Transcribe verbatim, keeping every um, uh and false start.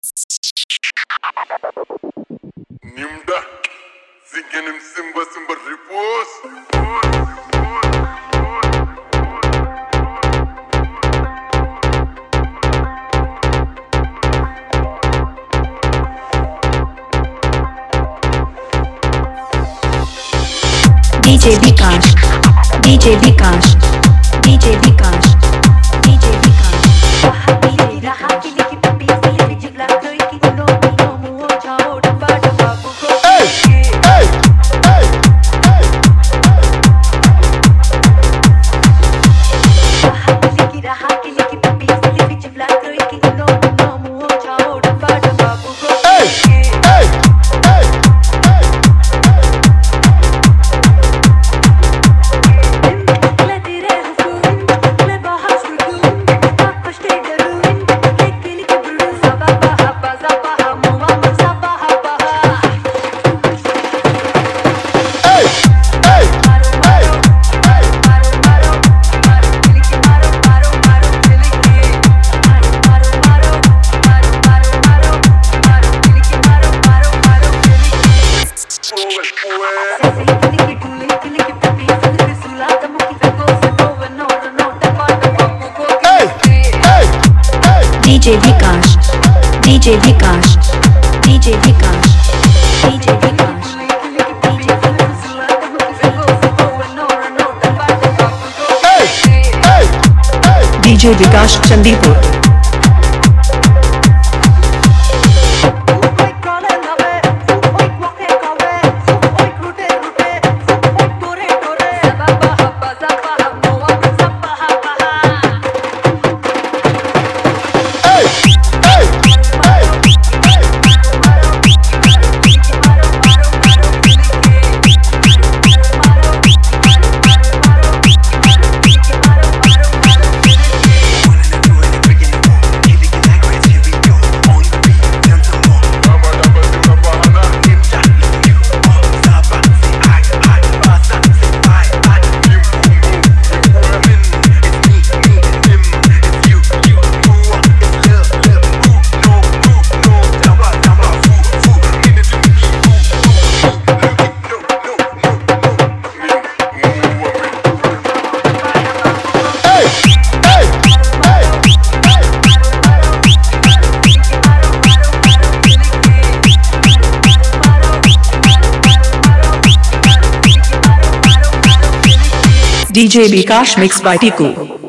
Nimda, singing him Simba Simba repose. D J Vikash, D J Vikash, D J Vikash, D J Vikash. D J Vikash, D J Vikash, D J Vikash, D J Vikash, D J Vikash Chandipur. D J Vikash mixed by Tiku.